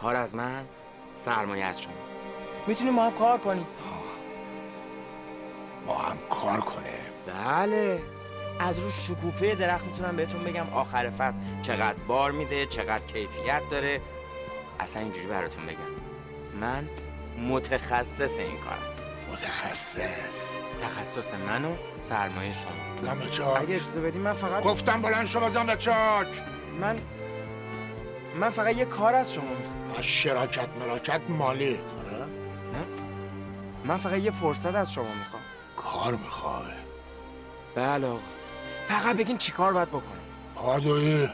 کار از من، سرمایه از شما. میتونیم با هم کار کنیم. با هم کار کنه؟ بله. از رو شکوفه درخت میتونم بهتون بگم آخر فصل چقدر بار میده، چقدر کیفیت داره. اصلا اینجوری براتون بگم، من متخصص این کارم. متخصص؟ تخصص من و سرمایه شما. زن به چاک. اگه اجازه بدیم من فقط گفتم بلند شو بزن به چاک. من فقط یه کار از شما میخوام. شراکت مالی. نه، من فقط یه فرصت از شما میخوام. کار میخوای؟ بله آقا. فقط بگین چی کار باید بکنم. پادویی.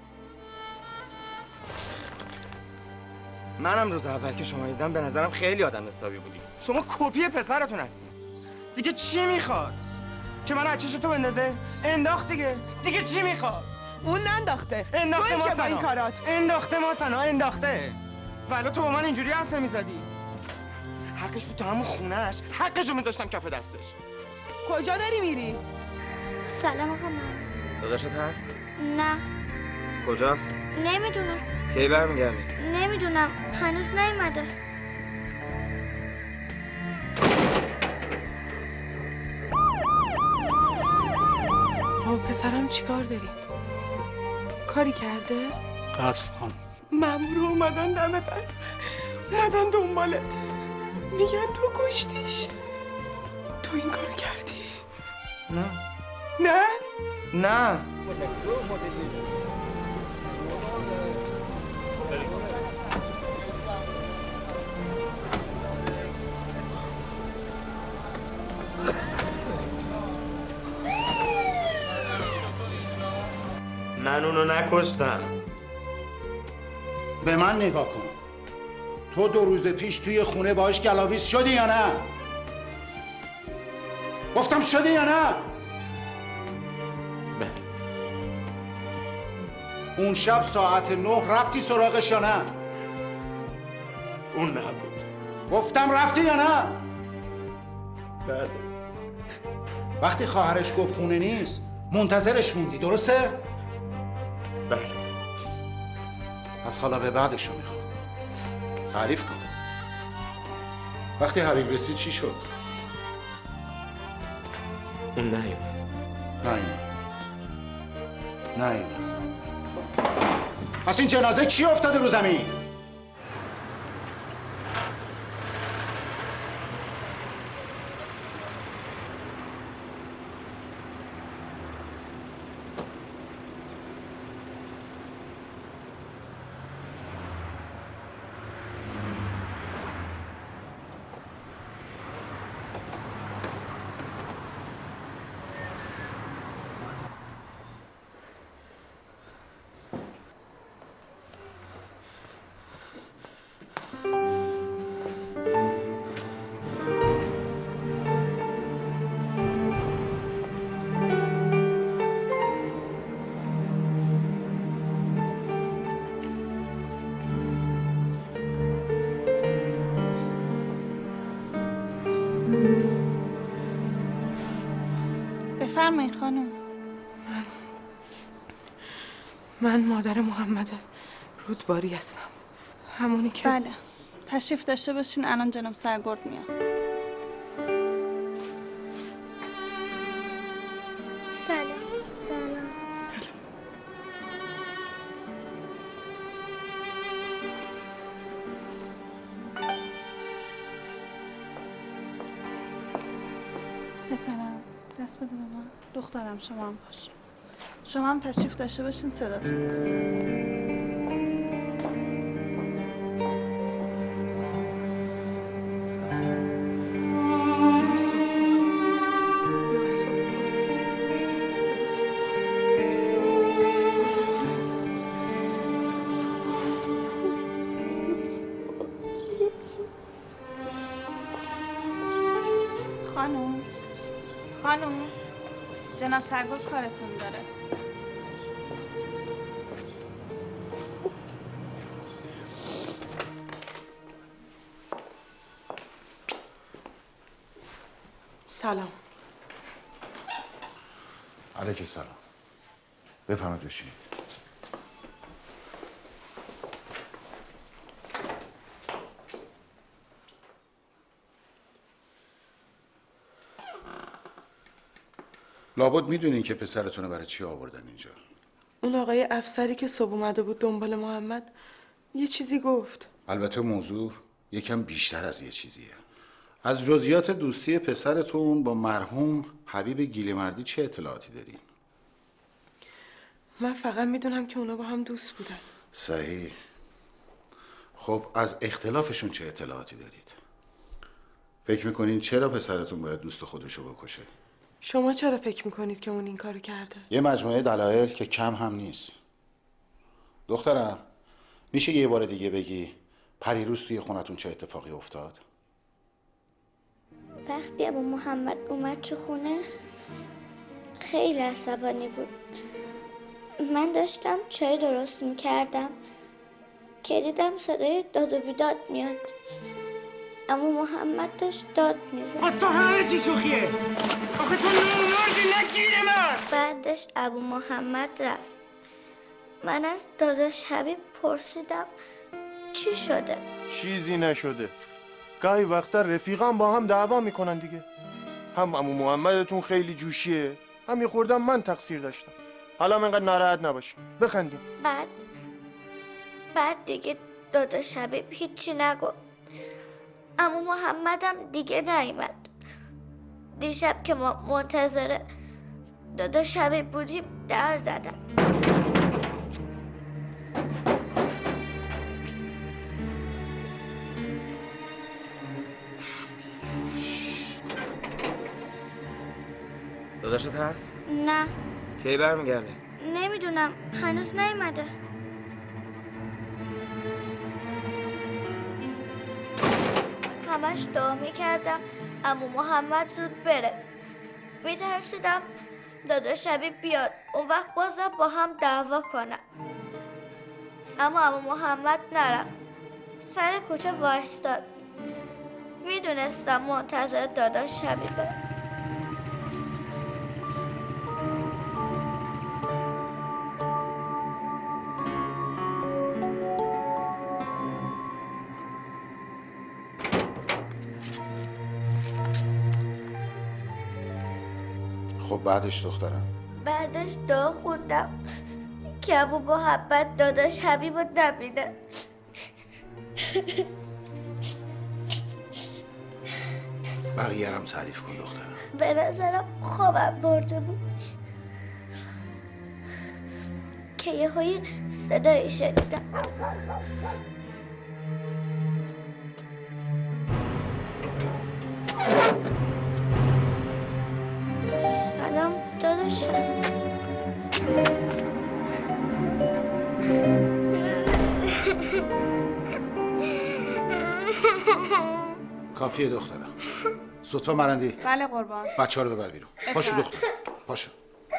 منم روز اول که شما دیدم به نظرم خیلی آدم حسابی بودی. شما کپی پسرتون هستی. دیگه چی میخواد؟ که من از چش تو بندازه؟ انداخت دیگه چی میخواد؟ اون ننداخته. انداخته تو ما با این کارات. انداخته. ولی تو با من اینجوری حرف نمیزدی. حقش بود تو همون خونهش حقشو میذاشتم کف دستش. کجا داری میری؟ سلام آقا من. داداشت هست؟ نه. کجاست؟ نمیدونم. کی برمیگردی؟ نمیدونم. هنوز نیومده. با پسرم چیکار داری؟ کاری کرده؟ قصد کن. مامورو اومدن دم در. اومدن دنبالت. میگن تو کشتیش. تو این کارو کردی؟ نه. من اونو نکشتم. به من نگاه کن. تو 2 روز پیش توی خونه باهاش گلاویز شدی یا نه؟ گفتم شدی یا نه؟ بله. اون شب ساعت 9 رفتی سراغش یا نه؟ اون نبود. گفتم رفتی یا نه؟ بله. وقتی خواهرش گفت خونه نیست منتظرش موندی، درسته؟ بله. پس حالا به بعدشو میخوام. تعریف کن. وقتی حبیب رسید چی شد؟ اون نیومد. نه. پس این جنازه کی افتاده رو زمین؟ بفرمایید خانم. من مادر محمد رودباری هستم. همونی که بله. تشریف داشته باشین، الان جناب سرگرد میاد. سلام. پسرم دست بده به من. دخترم شما هم باش. شما هم تشریف داشته باشین صداتون میکنم. خانم جناب سرگرد کارتون داره. سلام. علیک سلام. بفرمایید بشینید. لابد میدونین که پسرتون رو برای چی آوردن اینجا. اون آقای افسری که صبح اومده بود دنبال محمد یه چیزی گفت. البته موضوع یکم بیشتر از یه چیزیه. از جزئیات دوستی پسرتون با مرحوم حبیب گیلمردی چه اطلاعاتی دارین؟ من فقط میدونم که اونا با هم دوست بودن. صحیح. خب از اختلافشون چه اطلاعاتی دارید؟ فکر میکنین چرا پسرتون باید دوست خودشو بکشه؟ شما چرا فکر میکنید که اون این کارو کرده؟ یه مجموعه دلایل که کم هم نیست. دخترم میشه یه بار دیگه بگی پریروز توی خونتون چه اتفاقی افتاد؟ وقتی ابو محمد اومد تو خونه خیلی عصبانی بود. من داشتم چای درست میکردم که دیدم صدای داد و بیداد میاد. اما محمد داشت داد میزد. از تو همه چی شوخیه. آخه تو نمردی نه گیر من. بعدش ابو محمد رفت. من از داداش حبیب پرسیدم چی شده؟ چیزی نشده. گاهی وقتا رفیقان با هم دعوا میکنن دیگه. هم عمو محمدتون خیلی جوشیه، هم یه خوردم من تقصیر داشتم. حالا انقدر ناراحت نباشی، بخندیم. بعد دیگه داداش حبیب هیچی نگفت. عمو محمدم دیگه نیامد. دیشب که ما منتظر داداش حبیب بودیم در زدم. داداشت هست؟ نه کی برمیگرده؟ نمیدونم هنوز نیامده. همش دعا میکردم عمو محمد زود بره. میترسیدم داداش حبیب بیاد اون وقت بازم با هم دعوا کنم. اما عمو محمد نرفت، سر کوچه وایستاد. میدونستم منتظر داداش حبیبه. خب بعدش دخترم؟ بعدش دعا خوندم که ابو محمد داداش حبیب رو نبینه. بقیه هم تعریف کن دخترم. به نظرم خوابم برده بود که یهویی صدایی شنیدم. سلام داداش. کافیه دخترم. صدفا مرندی. بله قربان. بچه ها رو ببر بیرون. پاشو دختر، پاشو.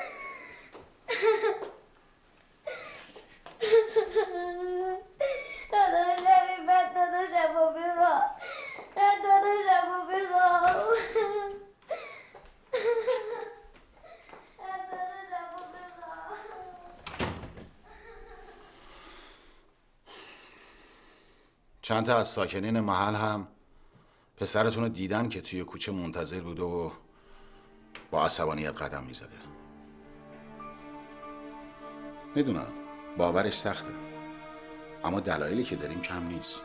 چند تا از ساکنین محل هم پسرتون رو دیدن که توی کوچه منتظر بوده و با عصبانیت قدم میزده. میدونم باورش سخته، اما دلایلی که داریم کم نیست.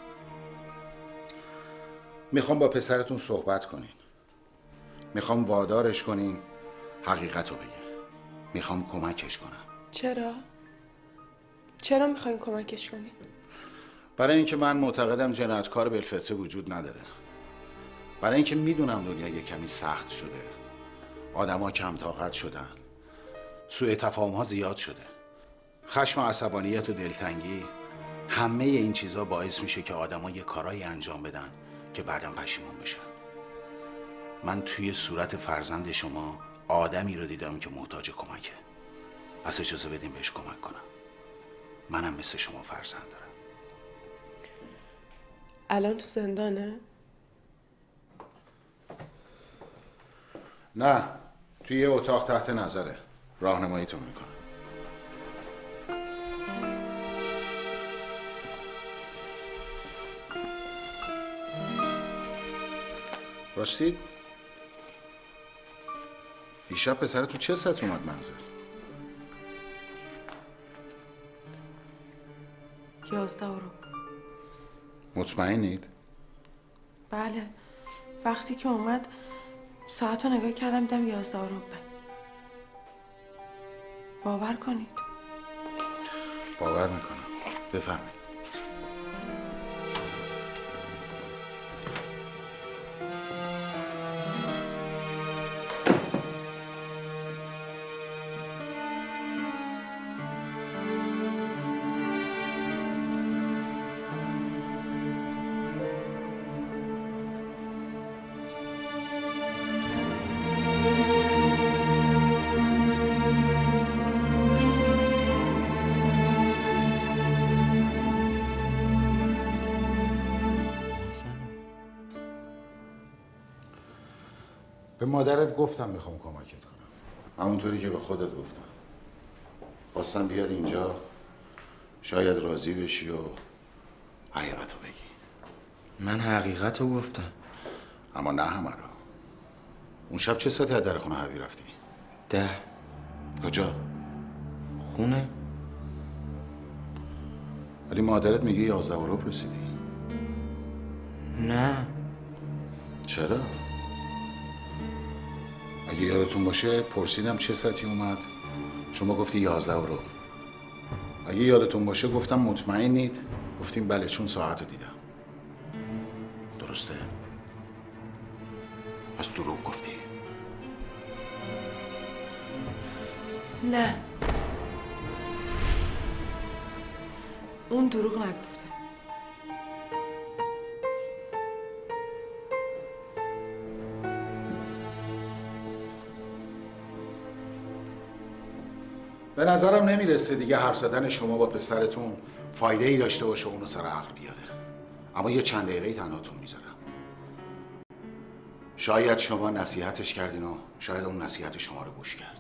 میخوام با پسرتون صحبت کنین. میخوام وادارش کنین حقیقت رو بگه. میخوام کمکش کنم. چرا؟ چرا میخواین کمکش کنی؟ برای اینکه من معتقدم جنایتکار بالفطره وجود نداره. برای اینکه میدونم دنیا یه کمی سخت شده. آدما کم طاقت شدن. سوء تفاهم‌ها زیاد شده. خشم و عصبانیت و دلتنگی، همه این چیزا باعث میشه که آدما یه کارایی انجام بدن که بعداً پشیمون بشن. من توی صورت فرزند شما آدمی رو دیدم که محتاج کمکه. پس اجازه بدیم بهش کمک کنم. منم مثل شما فرزند دارم. الان تو زندانه؟ نه، توی یه اتاق تحت نظره. راهنماییتون میکنم. راستی دیشب پسرتون چه ساعتی اومد منزل؟ 11 رو. مطمئنید؟ بله، وقتی که اومد ساعت رو نگاه کردم دیدم 11 رو. باور کنید. باور میکنم. بفرمایید. به مادرت گفتم میخوام کمکت کنم، همونطوری که به خودت گفتم. خواستم بیاد اینجا شاید راضی بشی و حقیقتو بگی. من حقیقتو گفتم. اما نه همه رو. اون شب چه ساعتی از در خونه حبی رفتی؟ 10. کجا؟ خونه. ولی مادرت میگه 11 ربع رسیدی. نه. چرا؟ اگه یادتون باشه پرسیدم چه ساعتی اومد، شما گفتی 11 ربع. اگه یادتون باشه گفتم مطمئنید، گفتیم بله چون ساعت رو دیدم. درسته؟ پس دروغ گفتی. نه، اون دروغ نگفته. به نظرم نمیرسه دیگه حرف زدن شما با پسرتون فایده ای داشته باشه اونو سر عقل بیاره. اما یه چند دقیقه تنهاتون میذارم. شاید شما نصیحتش کردین و شاید اون نصیحت شما رو گوش کرد.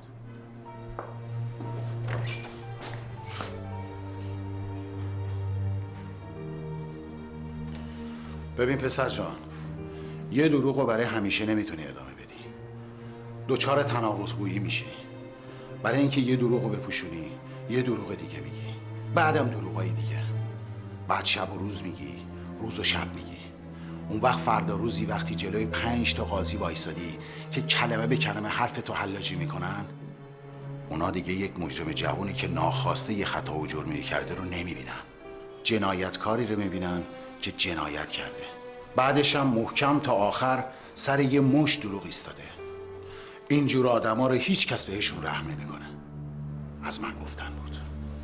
ببین پسر جان، یه دروغ رو برای همیشه نمیتونی ادامه بدی. دوچار تناقض‌گویی میشی. برای اینکه یه دروغ رو بپوشونی یه دروغ دیگه میگی، بعدم دروغای دیگه، بعد شب و روز میگی، روز و شب میگی. اون وقت فردا روزی وقتی جلوی 5 تا قاضی وایسادی که کلمه به کلمه حرف تو حلاجی میکنن، اونا دیگه یک مجرم جوونی که ناخواسته یه خطا و جرمی کرده رو نمیبینن. جنایتکاری رو میبینن که جنایت کرده. بعدش هم محکم تا آخر سر یه مشت دروغ ایستاده. اینجور آدما رو هیچ کس بهشون رحم نمیکنه. از من گفتن بود.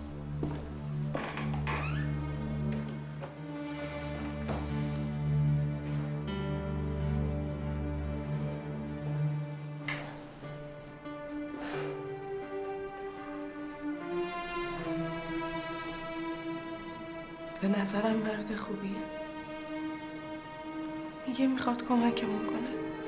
به نظرم مرد خوبیه. میگه میخواد کمکمون کنه.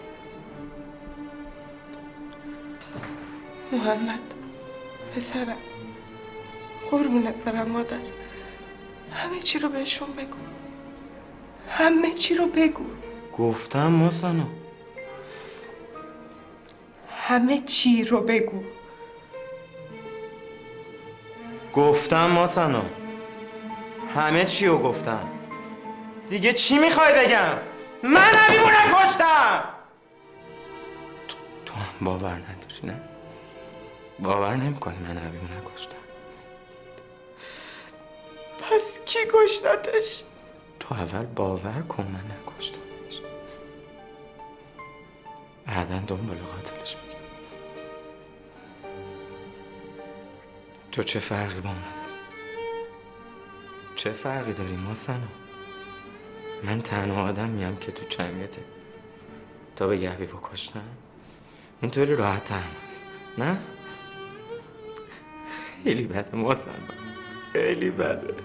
محمد پسرم، قربونت برم مادر، همه چی رو بهشون بگو. همه چی رو بگو. گفتم محسنو. همه چی رو بگو. گفتم محسنو. همه چی رو گفتم. دیگه چی میخوای بگم؟ من حبیبو نکشتم. تو هم باور نداری نه؟ باور نمی‌کنی من حبیبو نکشتم. پس کی کشتتش؟ تو اول باور کن من نکشتمش، بعداً دنبال قاتلش میگم. تو چه فرقی با اون داری؟ چه فرقی داری محسنو؟ من تنها آدمیم که تو جمعیته تا بگه حبیبو کشتم. اینطوری راحت تر هست نه؟ خیلی بده محسنو، خیلی بده.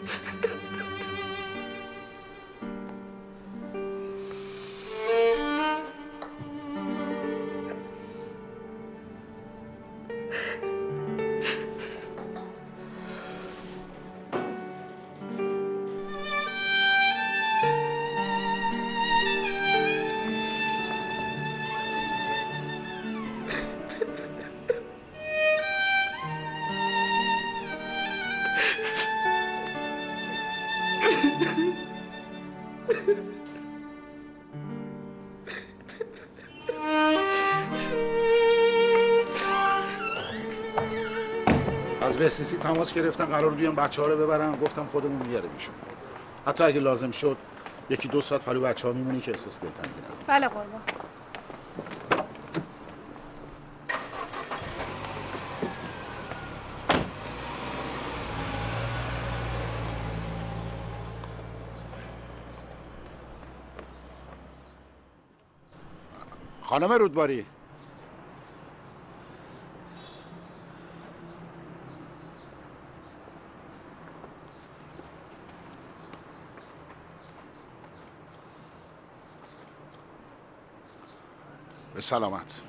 از بهسیسی تماس گرفتن قرار بیان بچه‌ها رو ببرن. گفتم خودمون میارمشون. حتی اگه لازم شد 1-2 ساعت پلو بچه‌ها میمونی که احساس دلتنگی نکنن. بله قربان. خانم رودباری، به سلامت.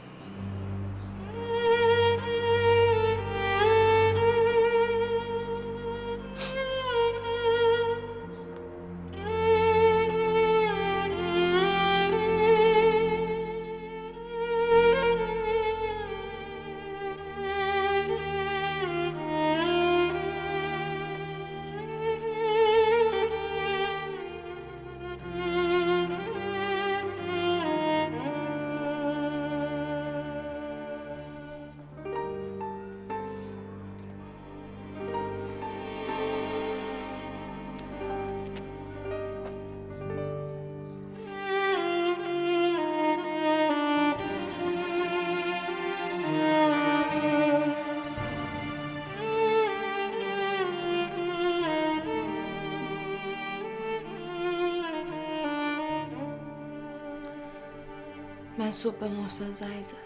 من صبح به محسن زنگ زدم.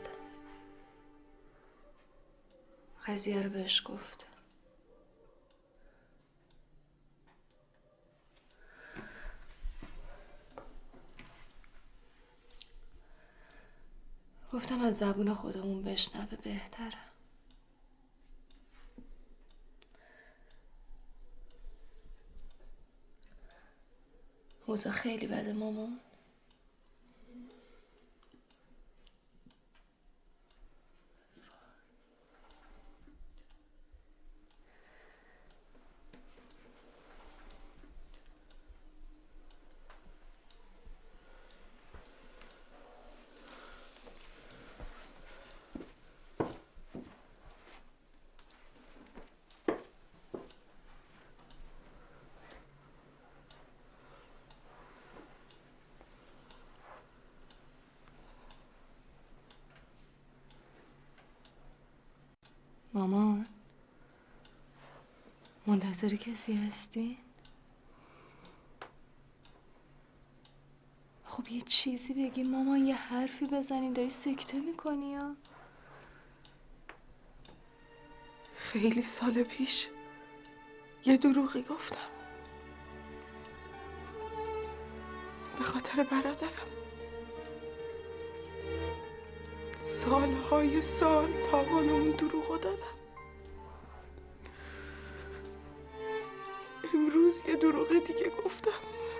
قضیه رو بهش گفتم. گفتم از زبون خودمون بشنوه بهتره. اوضاع خیلی بده مامان. مامان منتظر کسی هستی؟ خب یه چیزی بگی مامان، یه حرفی بزنین. داری سکته میکنی یا؟ خیلی سال پیش یه دروغی گفتم به خاطر برادرم. سالهای سال تاوان اون دروغو دادم. امروز یه دروغ دیگه گفتم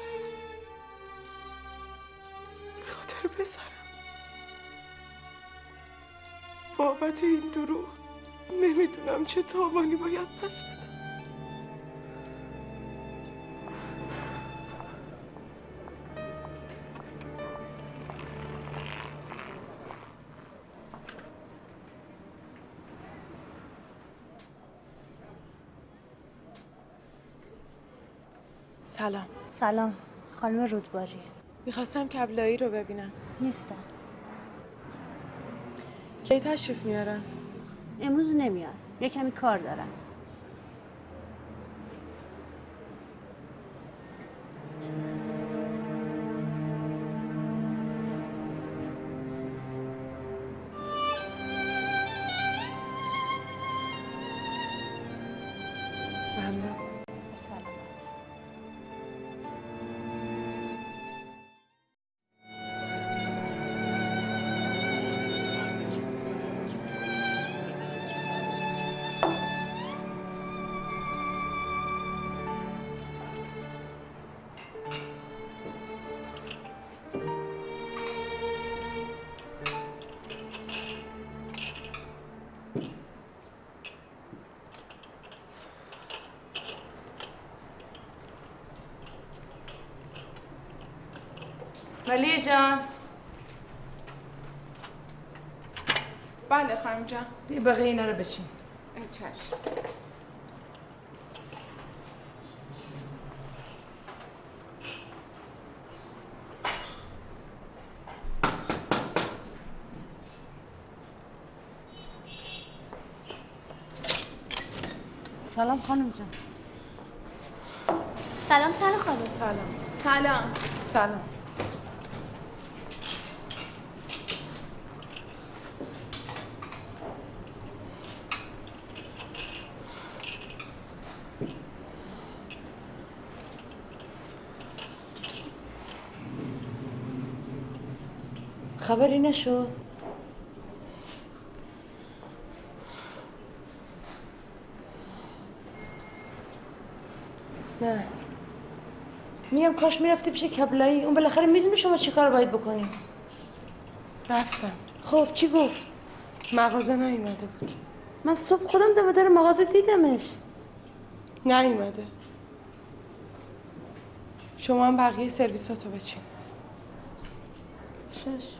به خاطر پسرم. بابت این دروغ نمیدونم چه تاوانی باید پس بدم. سلام. سلام خانم رودباری. میخواستم کبلایی رو ببینم. نیستن. کی تشریف میارن؟ امروز نمیان. یه کمی کار دارن. ممنون. سلامت. ولی جان. بله خانم جان. بیا بقیه اینا رو بچین. چشم. سلام خانم جان. سلام سلام خانم. سلام. سلام. سلام. خبری نشد؟ نه. میگم کاش میرفتی پیش کبلایی، اون بالاخره میدونه شما چی کار باید بکنیم. رفتم. خب چی گفت؟ مغازه نیومده بود. من صبح خودم دم در مغازه دیدمش. نیومده. شما هم بقیه سرویساتو بچین. شش.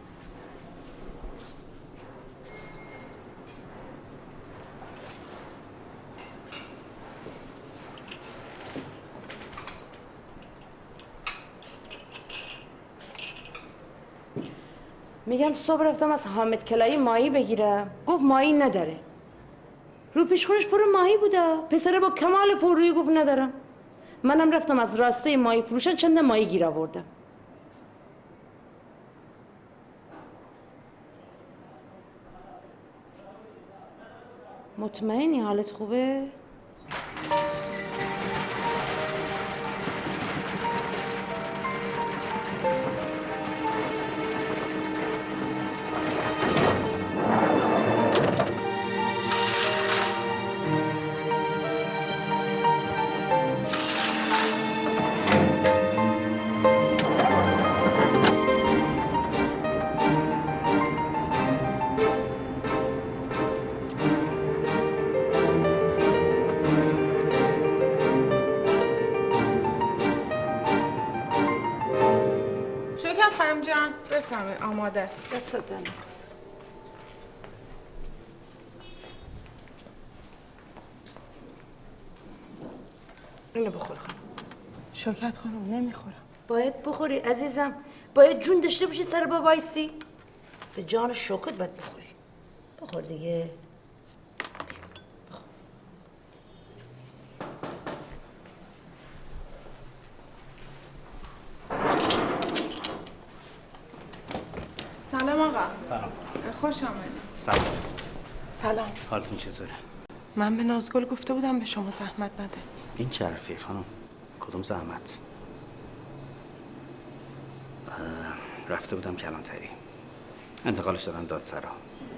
میگم صبح رفتم از حامد کلایی ماهی بگیرم، گفت ماهی نداره. رو پیشخونش پر ماهی بوده. پسره با کمال پررویی گفت ندارم. منم رفتم از راسته ماهی فروشان چند ماهی گیر آوردم. مطمئنی حالت خوبه؟ شکر خانم جان بفرمایید آماده است. دست دادم. اینو بخور خانم. شوکت خانم نمیخورم. باید بخوری عزیزم. باید جون داشته باشی سر با وایسی. به جان شوکت باید بخوری. بخور دیگه. سلام آقا. سلام. خوش آمدید. سلام. سلام. حالتون چطوره؟ من به نازگل گفته بودم به شما زحمت نده. این چه حرفی خانم؟ کدوم زحمت؟ رفته بودم کلانتری. انتقالش دادن دادسرا.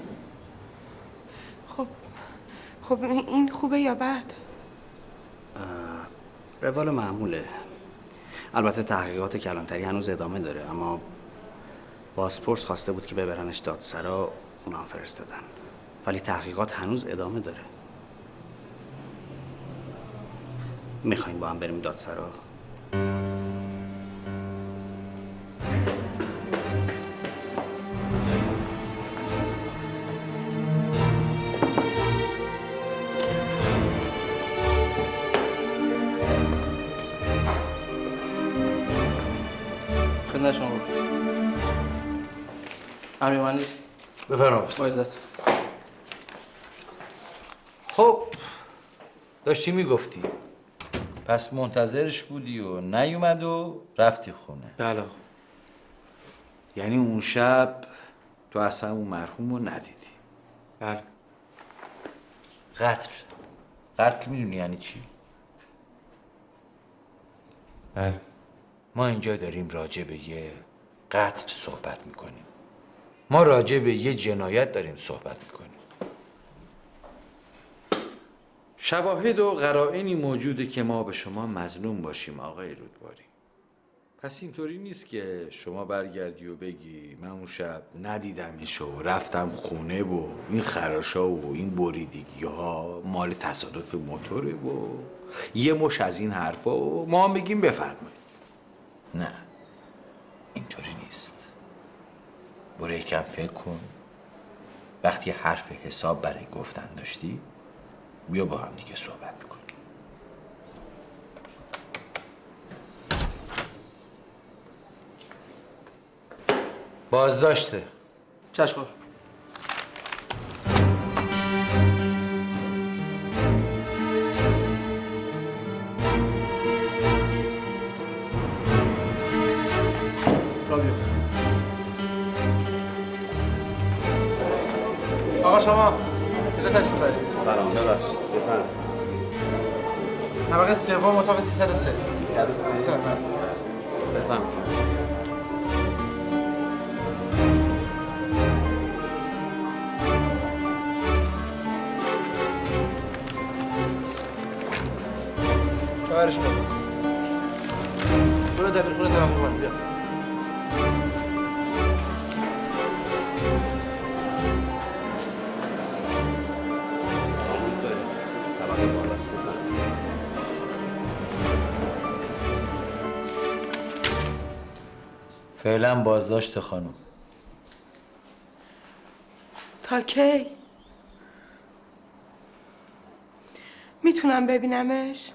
خب این خوبه یا بد؟ روال معموله. البته تحقیقات کلانتری هنوز ادامه داره، اما بازپرس خواسته بود که ببرنش دادسرا، اونا فرستادن. ولی تحقیقات هنوز ادامه داره. میخواین با هم بریم دادسرا؟ خدمت شما. امیر مهندس بفرمایید. با عزت. خب داشتی میگفتی پس منتظرش بودی و نیومد و رفتی خونه. بله. یعنی اون شب تو اصلا اون مرحوم رو ندیدی؟ بله. قتل میدونی یعنی چی؟ بله. ما اینجا داریم راجع به یه قتل صحبت میکنیم. ما راجع به یه جنایت داریم صحبت میکنیم. شواهد و قرائنی موجوده که ما به شما مظلوم باشیم آقای رودباری. پس اینطوری نیست که شما برگردی و بگی من اون شب ندیدمش و رفتم خونه و این خراشا و این بریدگی ها مال تصادف موتوره و یه مش از این حرفا و ما هم بگیم بفرمایید. نه اینطوری نیست. برو یکم فکر کن. وقتی حرف حساب برای گفتن داشتی بیا با هم دیگه صحبت میکنیم. بازداشته. چشم. آقا شما کجا تشریف دارید؟ سلام ببخشید بفرمایید. طبقه سوم اتاق 303. 303 بفرمایید. خبرش بود. برو دبیر خونه تمام بیا. فعلا بازداشت خانم. تا کی؟ میتونم ببینمش؟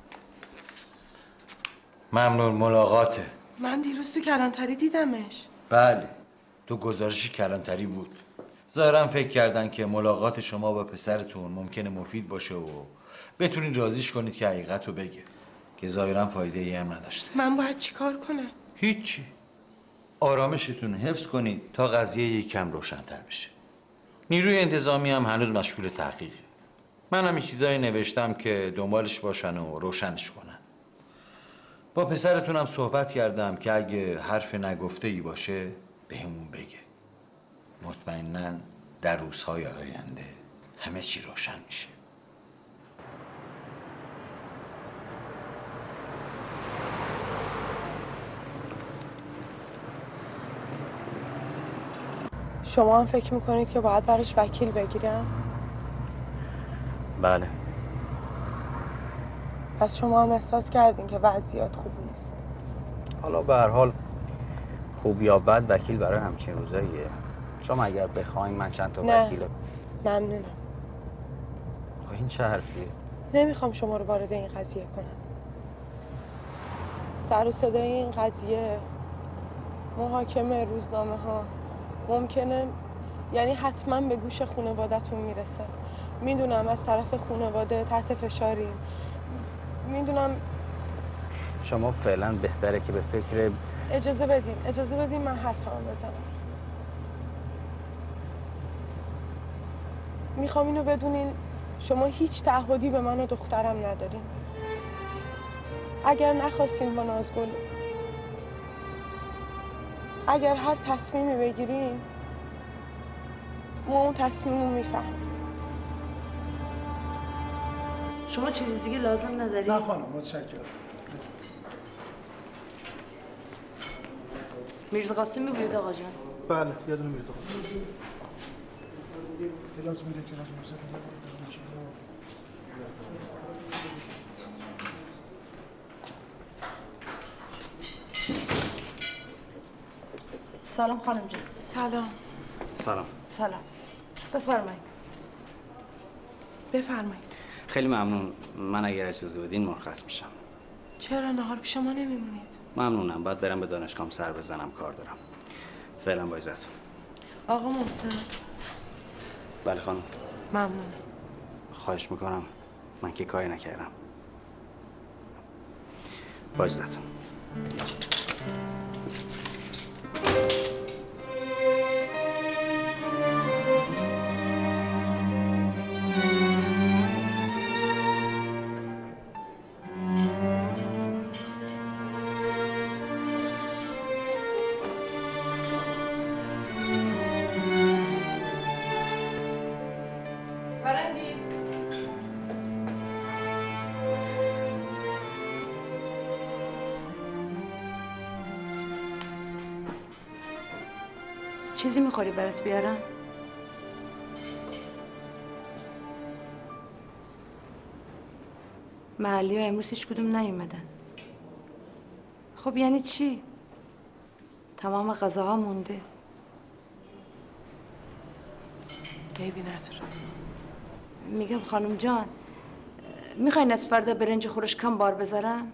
ممنون ملاقاته. من دیروز تو کلانتری دیدمش. بله تو گزارش کلانتری بود. ظاهرا فکر کردن که ملاقات شما با پسرتون ممکنه مفید باشه و بتونین راضیش کنید که حقیقت رو بگه که ظاهرا فایده ای هم نداشته. من باید چیکار کنم؟ هیچی. آرامشتون حفظ کنید تا قضیه یکم روشن‌تر بشه. نیروی انتظامی هم هنوز مشغول تحقیقه. من هم چیزایی نوشتم که دنبالش باشن و روشنش کنن. با پسرتونم صحبت کردم که اگه حرف نگفته ای باشه بهمون بگه. مطمئناً در روزهای آینده همه چی روشن میشه. شما هم فکر میکنید که باید براش وکیل بگیرم؟ بله. پس شما هم احساس کردین که وضعیت خوب نیست. حالا به هر حال خوب یا بد وکیل برای همچین روزاییه. شما اگر بخواین من چند تا نه. وکیل. ممنونم. این چه حرفیه؟ نمیخوام شما رو وارد این قضیه کنم. سر و صدای این قضیه، محاکمه، روزنامه ها ممکنه، یعنی حتما به گوش خانواده‌تون میرسه. میدونم از طرف خانواده تحت فشاریم. میدونم. شما فعلا بهتره که به فکر اجازه بدین من حرفمو بزنم. میخوام اینو بدونین شما هیچ تعهدی به من و دخترم ندارین. اگر نخواستین با نازگل، اگر هر تصمیمی بگیرین ما اون تصمیم رو میفهمیم. شما چیزی دیگه لازم نداری؟ نه خانم متشکرم. میرزا قاسمی بود آقا جان؟ بله یه دونه میرزا قاسمی. کلاس میده کلاس موسیقی. سلام خانم جان. سلام. سلام. بفرمایید. بفرمایید. خیلی ممنون. من اگر اجازه بدین مرخص میشم. چرا نهار پیش ما نمیمونید؟ ممنونم. باید برم به دانشگاهم سر بزنم، کار دارم. فعلا با اجازهتون. آقا محسن. بله خانم. ممنونم. خواهش میکنم. من که کاری نکردم. با اجازهتون. چیزی میخوری برات بیارم؟ محلی ها امروز هیچ کدوم نیومدن. خب یعنی چی؟ تمام غذاها مونده. عیبی نداره. میگم خانم جان میخواین از فردا برنج خورش کم بار بذارم؟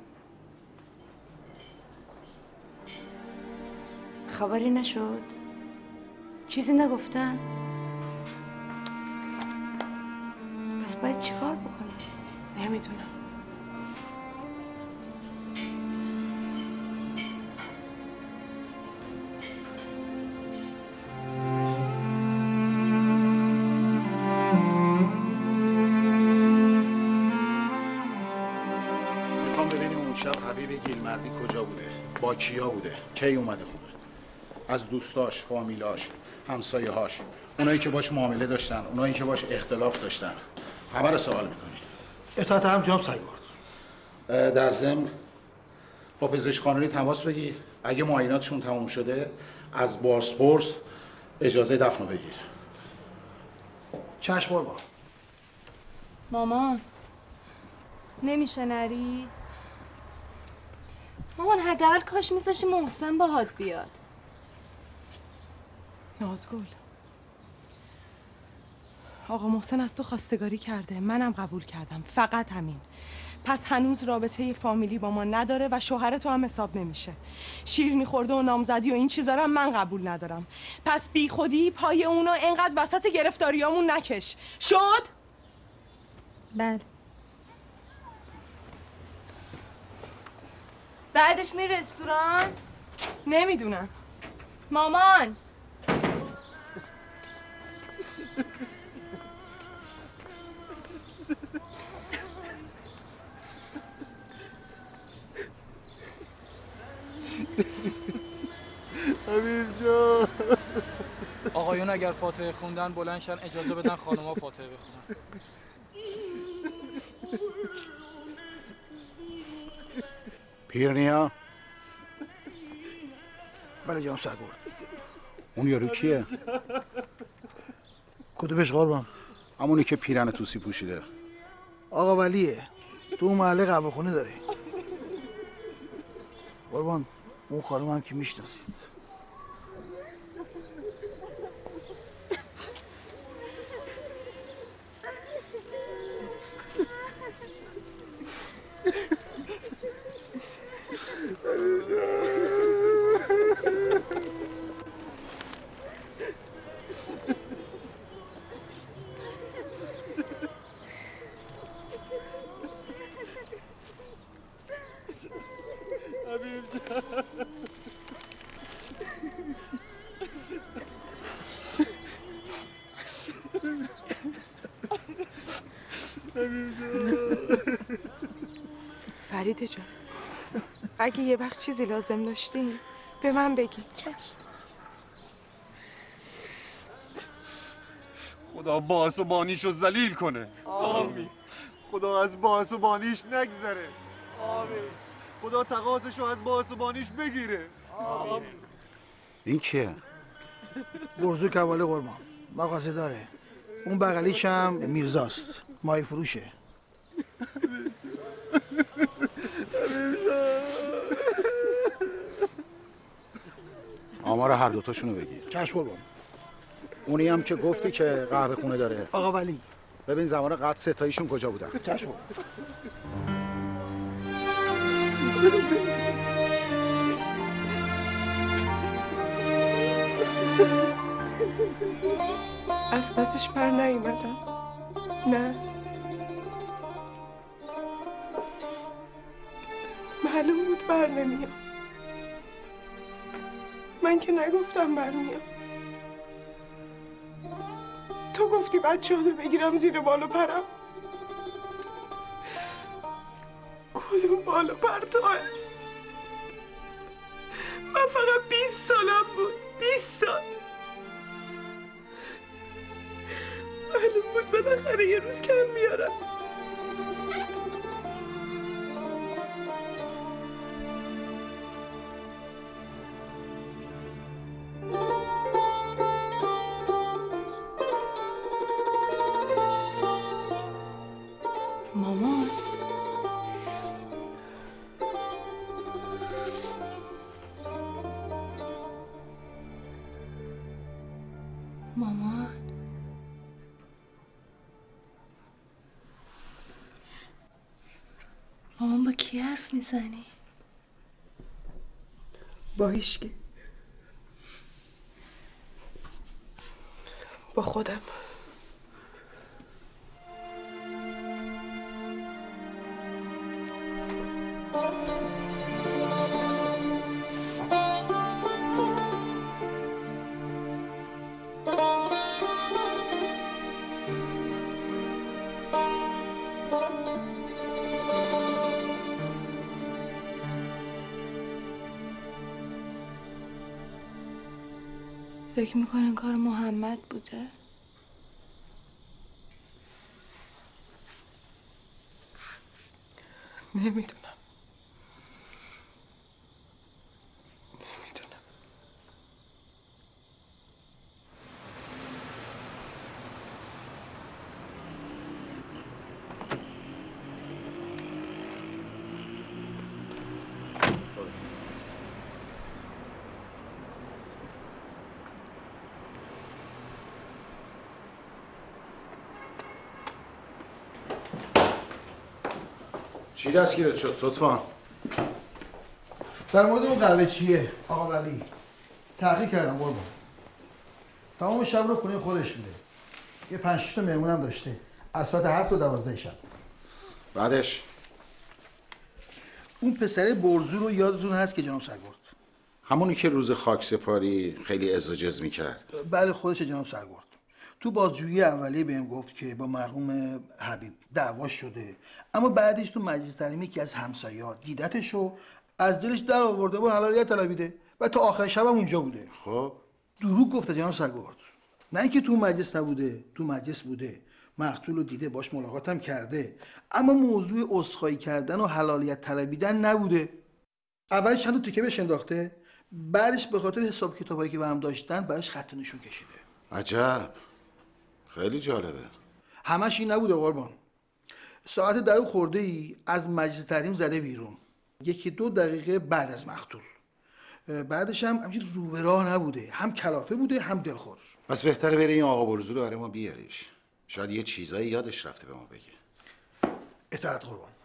خبری نشد؟ چیزی نگفتن؟ پس باید چیکار بکنم؟ نمیدونم. میخوام ببینیم اون شب حبیب گیلمردی کجا بوده، با کیا بوده، کی اومده خونه، از دوستاش، فامیلاش، همسایه‌هاش، اونایی که باش معامله داشتن، اونایی که باش اختلاف داشتن، خبر سوال میکنی. اطاعت هم جناب سرگرد. در ضمن با پزشک قانونی تماس بگیر، اگه معایناتشون تموم شده از بازپرس اجازه دفن رو بگیر. چشم قربان. مامان نمیشه نری؟ مامان حداقل کاش میذاشی محسن باهات بیاد. نازگل، آقا محسن از تو خواستگاری کرده، منم قبول کردم، فقط همین. پس هنوز رابطه فامیلی با ما نداره و شوهر تو هم حساب نمیشه. شیرینی خورده و نامزدی و این چیزا رو من قبول ندارم. پس بی خودی پای اونو انقدر وسط گرفتاریامون نکش. شد؟ بله. بعدش میری رستوران؟ نمیدونم. مامان حبیب جان. آقایون اگر فاتحه خوندن بلند شن اجازه بدن خانوما فاتحه بخونن. پیرنیا. بله جناب سرگرد. اون یارو کیه؟ کدومش قربان؟ همونی که پیرن توسی پوشیده. آقا ولیه، تو اون محله قهوه خونه داره. قربان اون خانم هم که میشناسید. فرید جان، اگه یه وقت چیزی لازم داشتی به من بگی. چشم. خدا باعث و بانیشو ذلیل کنه. آمین. خدا از باعث و بانیش نگذره. آمین. خدا تقاصشو از باعث و بانیش بگیره. آمین. این کیه؟ برزو کواله قربان، مغازه داره. اون بغلیش هم میرزاست، ماهی فروشه. آمار هر دوتاشونو بگیر. چشم قربان. اونی هم که گفتی که قهوه خونه داره. آقا ولی. ببین زمان قتل ستاییشون کجا بودن. چشم. از پسش بر نیومدم. نه، معلوم بود بر نمیام. من که نگفتم برمیام. تو گفتی بچه‌هاتو بگیرم زیر بال و پرم. کدوم بال و پر توه؟ من فقط 20 سالم بود. 20 سال. معلوم بود بالاخره یه روز کم میارم. مامان مامان مامان با کی حرف میزنی؟ با هیچکی. با خودم. فکر میکنین کار محمد بوده؟ نمیدونم. چی دستگیرت شد لطفا؟ در مورد اون قهوه چیه آقا ولی تحقیق کردم قربان. تمام شب رو خونه خودش بوده. یه 5-6 تا مهمون هم داشته از ساعت 7 تا 12 شب. بعدش اون پسره برزو رو یادتون هست که جناب سرگرد؟ همونی که روز خاکسپاری خیلی ازاجز میکرد. بله خودش جناب سرگرد. تو بازجویی اولیه بهم گفت که با مرحوم حبیب دعوا شده، اما بعدش تو مجلس ترمیم یکی از همسایه‌ها دیدتش و از دلش در آورده و حلالیت طلبیده و تا آخر شب هم اونجا بوده. خب دروغ گفته جناب سرگرد. نه اینکه تو مجلس نبوده، تو مجلس بوده، مقتول رو دیده، باش ملاقات هم کرده، اما موضوع عذرخواهی کردن و حلالیت طلبیدن نبوده. اولش چند تا تیکه بهش انداخته، بعدش به خاطر حساب کتابایی که با هم داشتن براش خط نشون کشیده. عجب، خیلی جالبه. همش این نبوده قربان. ساعت 10 خورده ای از مجلس تحریم زده بیرون، 1-2 دقیقه بعد از مقتول. بعدش هم همچین رو به راه نبوده، هم کلافه بوده هم دلخور. پس بهتره بره این آقا برزو رو برای ما بیاریش، شاید یه چیزایی یادش رفته به ما بگه. اطاعت قربان.